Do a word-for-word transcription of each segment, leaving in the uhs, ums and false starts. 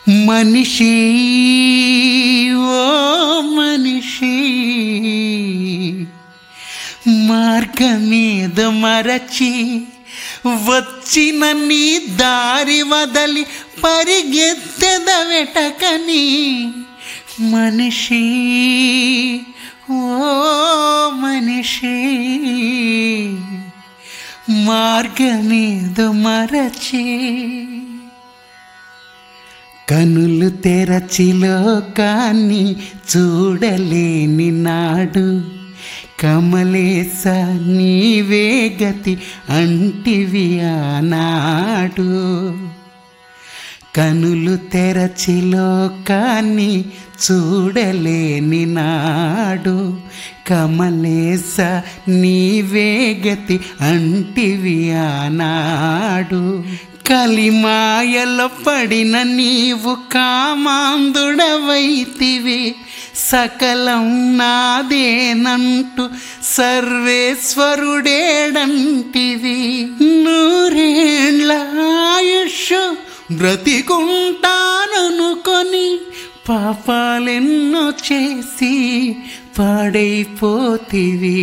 మనిషి ఓ మనిషి మార్గమేద మరచి వచ్చిన నీ దారి వదలి పరిగెత్తెద వెటకని మనిషి ఓ మనిషి మార్గమేద మరచి కనులు తెరచి లోకాన్ని చూడలేని నాడు కమలేశ నీవే గతి అంటివి ఆనాడు. కనులు తెరచి లోకాన్ని చూడలేని నాడు కమలేశ నీవే గతి అంటివి ఆనాడు. కలిమాయలో పడిన నీవు కామాంధుడవైతివి, సకలం నాదేనంటూ సర్వేశ్వరుడేడంటివి. నూరేండ్ల ఆయుష్ బ్రతికుంటాననుకొని పాపాలెన్నో చేసి పాడైపోతివి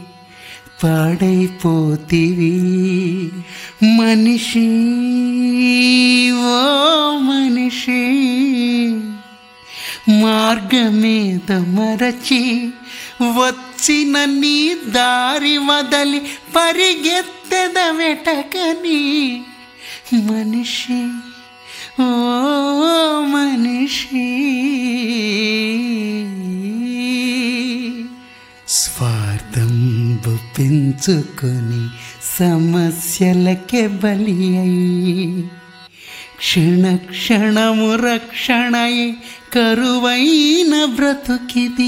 పాడైపోతివి. మనిషి ఓ మనిషి మార్గమేద మరచి వచ్చిన నీ దారి వదలి పరిగెత్తెద వెటకని మనిషి ఓ మనిషి. స్వార్థంబు పెంచుకొని సమస్యలకే బలి అయి క్షణ క్షణము రక్షణయే కరువైన బ్రతుకిది.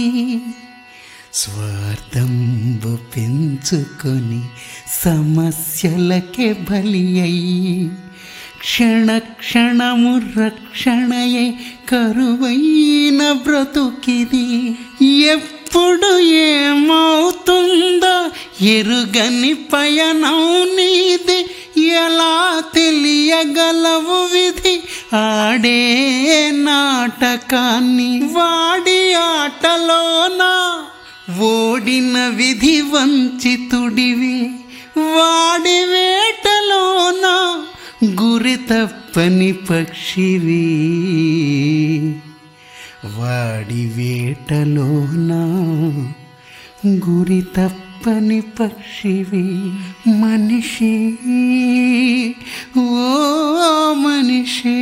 స్వార్థంబు పెంచుకొని సమస్యలకే బలి అయి క్షణ క్షణము రక్షణయే కరువైన బ్రతుకిది. ఎప్పుడు ఏమవుతుందో ఎరుగని పయనం నీది, ఎలా తెలియగలవు విధి ఆడే నాటకాన్ని. వాడి ఆటలోన ఓడిన విధి వంచితుడివి, వాడి వేటలోన గురి తప్పని పక్షివి, వాడి వేటలోన గురి తప్పని పక్షివి. మనిషి ఓ మనిషి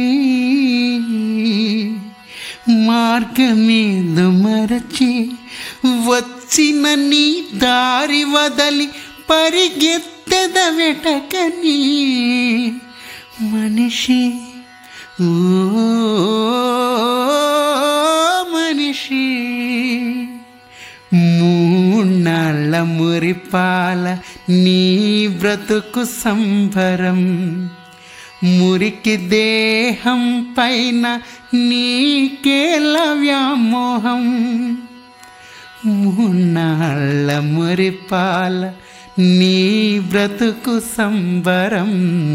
మార్గమేద మరచి వచ్చిన నీ దారి వదలి పరిగెత్తెద వెటకని మనిషి ఓ మనిషి. మూన్నాళ్ళ మురిపాల నీ బ్రతుకు సంబరం, మురికి దేహం పైన నీకేల వ్యామోహం. మూన్నాళ్ళ మురిపాల నీ బ్రతుకు సంబరం,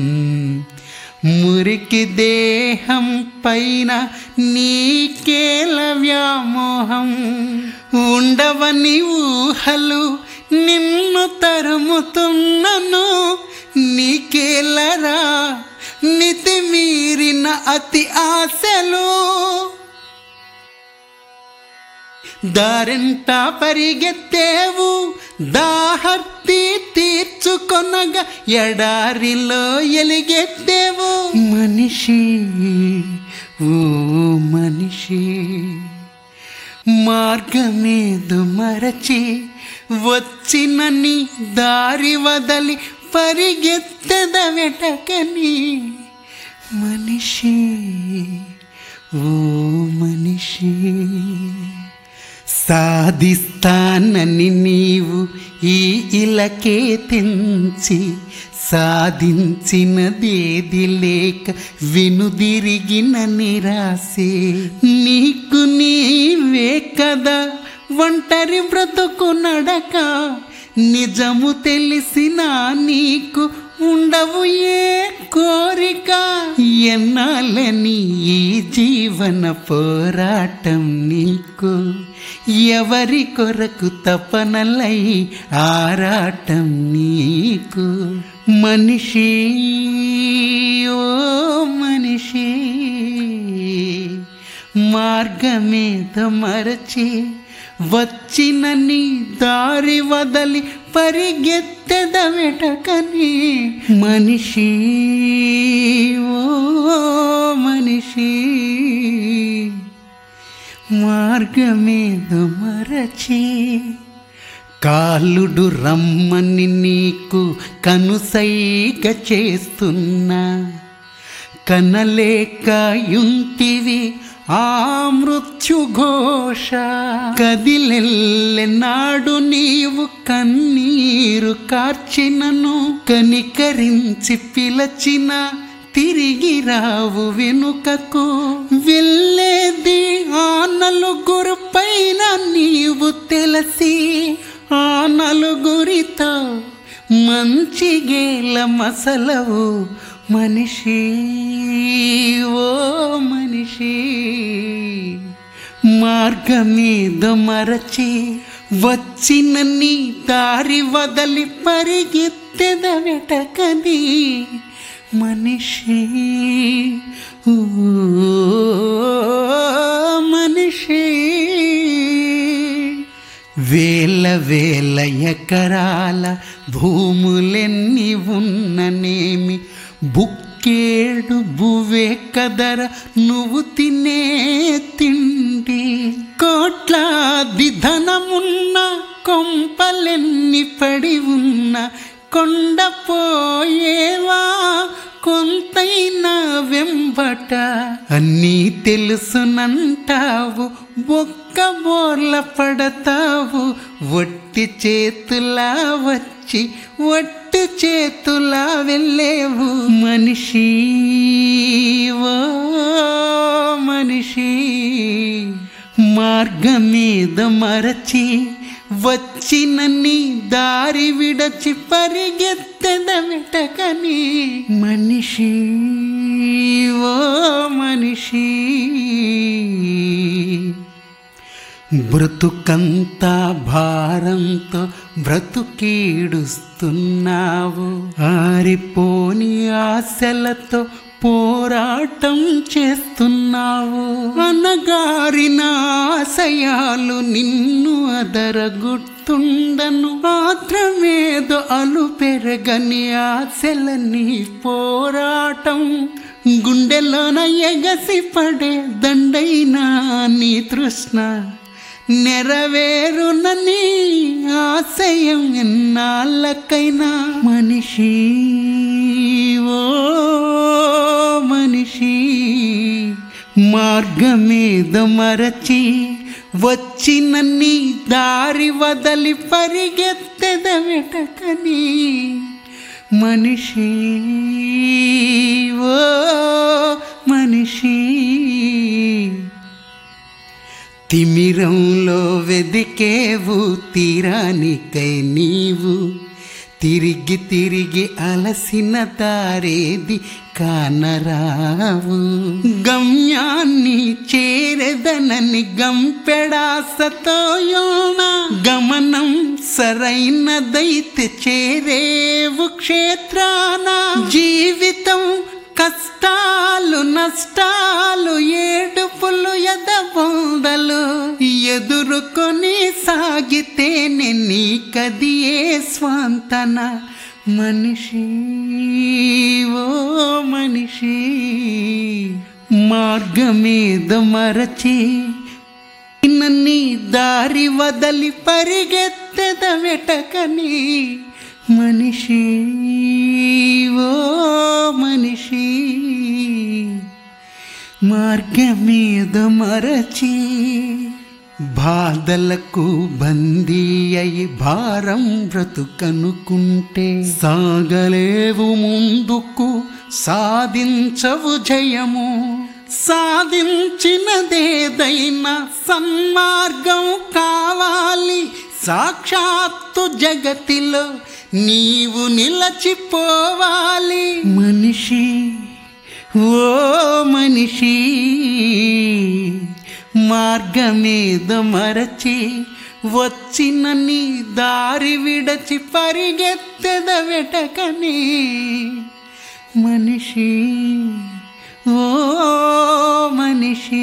మురికి దేహం పైన నీకేల వ్యామోహం. ఉండవని ఊహలు నిన్ను తరుముతున్నను, నీకేలరా మితిమీరిన అతి ఆశలు. దారెంట పరిగెత్తేవు దాహర్తి తీర్చుకొనగా ఎడారిలో ఎలిగెత్తేవు. మనిషి ఓ మనిషి మార్గమేదు మరచి వచ్చిన నీ దారి వదలి పరిగెత్తెద వెటకని మనిషి ఓ మనిషి. సాధిస్తానని నీవు ఈ ఇలకే తెంచి సాధించినదేది లేక వెనుదిరిగిన నిరాశే. నీకు నీవే కదా ఒంటరి బ్రతుకు నడక, నిజము తెలిసిన నీకు ఉండవు ఏ కోరిక. ఎన్నాళ్ళని ఈ జీవన పోరాటం నీకు, ఎవరి కొరకు తపనలై ఆరాటం నీకు. మనిషి ఓ మనిషి, మార్గమేద మరచి వచ్చిన నీ దారి వదలి పరిగెత్తెద వెటకని. మనిషి ఓ మనిషి, మార్గమేద మరచి. కాలుడు రమ్మని నీకు కనుసైగ చేస్తున్నా, కనలేకయుంటివి ఆ మృత్యుఘోష. కదిలెల్లెనాడు నీవు కన్నీరు కార్చినను, కనికరించి పిలచిన తిరిగి రావు వెనుకకు. వెళ్ళేది ఆ నలుగురు పైన నీవు తెలిసి, ఆ నలుగురితో మంచిగేల మసలవు మనిషి ఓ మనిషి. మార్గమేద మరచి వచ్చిన నీ దారి వదలి పరిగెత్తెద వెటకని. మనిషి ఓ మనిషి. వేల వేల ఎకరాల భూములెన్ని ఉన్ననేమి, బుక్కేడు బువే కదర నువ్వు తినే తిండి. కోట్లాది ధనమున్న కొంపలెన్ని పడి ఉన్న, కొండపోయేవా కొంతైనా వెంబట. అన్నీ తెలుసునంటావు, ఒక్క బోర్ల పడతావు. ఒట్టి చేతులా వచ్చి ఒట్టి చేతులా వెళ్ళేవు. మనిషి ఓ మనిషి, మార్గమేద మరచి వచ్చిన నీ దారి విడచి పరిగెత్తెద వెటకని. మనిషి ఓ మనిషి, బ్రతుకంతా భారంతో బ్రతుకీడుస్తున్నావు. ఆరిపోని ఆశలతో పోరాటం చేస్తున్నావు. అనగారిన ఆశయాలు నిన్ను అదరగుర్తుండను. ఆత్రమేదో అలు పెరగని ఆశలని పోరాటం. గుండెలోన ఎగసి పడే దండైనా నీ తృష్ణ నెరవేరునని ఆశయం ఎన్నాళ్ళకైనా. మనిషి ఓ మనిషి, మార్గమేద మరచి వచ్చిన నీ దారి వదలి పరిగెత్తెద వెటకని. మనిషి ఓ మనిషి, తిమిరంలో వెదికేవు తీరానికై నీవు. తిరిగి తిరిగి అలసిన దారేది కానరావు. గమ్యాన్ని చేరెదనని గంపెడాసతో యోన, గమనం సరైనదైతే చేరేవు క్షేత్రాన. జీవితం కష్టాలు నష్టాలు ఏడుపులు ఎదబొందలు ఎదుర్కొని సాగితేనే నీకది ఏ స్వాంతన. మనిషి ఓ మనిషి, మార్గమేద మరచి నీ దారి వదలి పరిగెత్తెద వెటకని. మనిషి ఓ మనిషి, మార్గమేద మరచి. బాధలకు బందీ అయి భారం బ్రతుకనుకుంటే సాగలేవు ముందుకు, సాధించవు జయము. సాధించినదేదైనా సన్మార్గం కావాలి. సాక్షాత్తు జగతిలో నీవు నిలచిపోవాలి. మనిషి ఓ మనిషి, మార్గమేద మరచి వచ్చిన నీ దారి విడచి పరిగెత్తెద వెటకని. మనిషి ఓ మనిషి,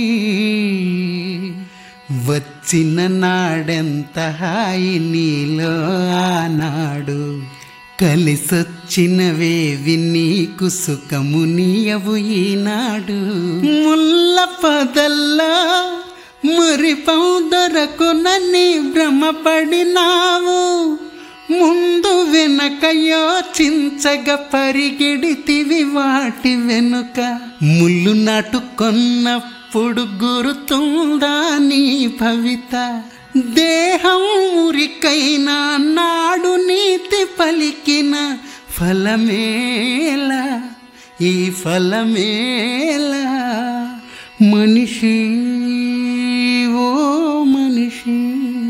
వచ్చిన నాడెంత హాయి నీలో ఆనాడు, కలిసొచ్చినవేవి నీకు సుఖము నీయవు ఈనాడు. ముల్ల పదల్లా మురిపం దొరకునని భ్రమపడినావు, ముందు వెనక యోచించగ పరిగెడితివి వాటి వెనుక. ముళ్ళు నాటుకొన్నప్పుడు గురుతుందా నీ భవిత, దేహం మురికైనా నాడు నీతి పలికిన ఫలమేలా, ఈ ఫలమేలా. మనిషి ఓ మనిషి,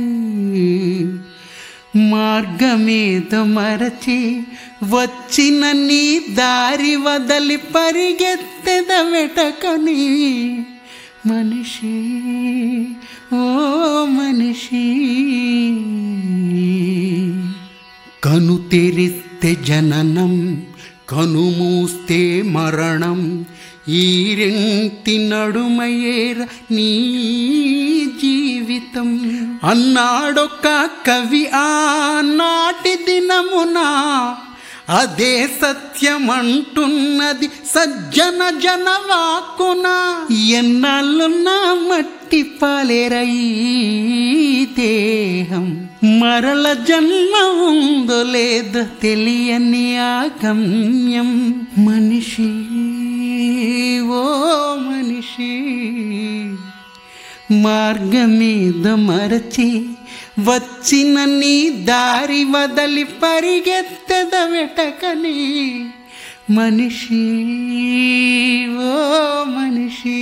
మార్గమేద మరచి వచ్చిన నీ దారి వదలి పరిగెత్తెద వెటకని. మనిషి ఓ మనిషి, కను తెరిస్తే జననం, కను మూస్తే మరణం, ఈ రెంటి నడుమయేర నీ జీవితం అన్నాడొక్క కవి ఆనాటి దినమున. అదే సత్యమంటున్నది సజ్జన జనవాక్కున. ఎన్నాళ్ళున్నా మట్టి పాలేరై దేహం, మరల జన్మ ఉందో లేదో తెలియని ఆగమ్యం. మనిషి ఓ మనిషి, మార్గమేద మరచి వచ్చిన నీ దారి వదలి పరిగెత్తెద వెటకని. మనిషి ఓ మనిషి,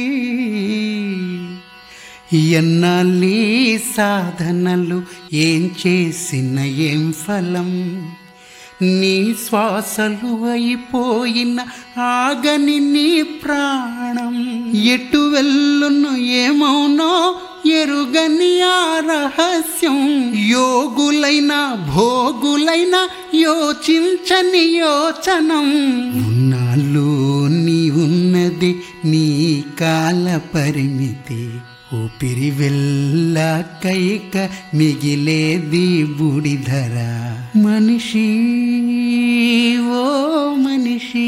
ఎన్నాళ్ళీ సాధనలు ఏం చేసిన ఏం ఫలం, నీ శ్వాసలు అయిపోయిన ఆగని నీ ప్రాణం. ఎటు వెళ్ళును ఏమౌనో ఎరుగని ఆ రహస్యం, యోగులైన భోగులైన యోచించని యోచనం. ఉన్నాళ్ళు నీ ఉన్నది నీ కాల పరిమితి, ఊపిరి వెళ్ళాకైక మిగిలేది బూడిదర. మనిషి ఓ మనిషి,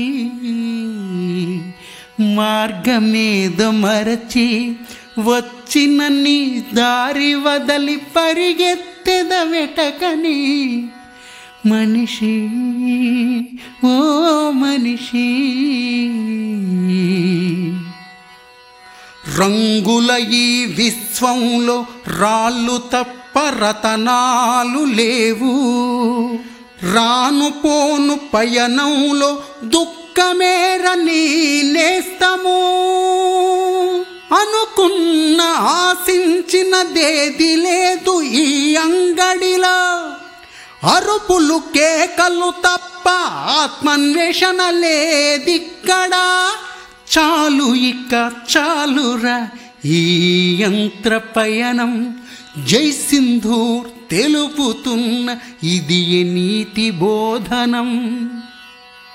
మార్గమేద మరచి వచ్చిన నీ దారి వదలి పరిగెత్తెద వెటకని. మనిషి ఓ మనిషి, రంగుల ఈ విశ్వంలో రాళ్ళు తప్ప రతనాలు లేవు, రాను పోను పయనంలో దుఃఖమేర నీ నేస్తము. అనుకున్న ఆశించినదేది లేదు ఈ అంగడిలో, అరుపులు కేకలు తప్ప ఆత్మన్వేషణ లేదిక్కడ. చాలు ఇక చాలురా ఈ యంత్ర పయనం, జై సింధూర్ తెలుపుతున్న ఇది నీతి బోధనం.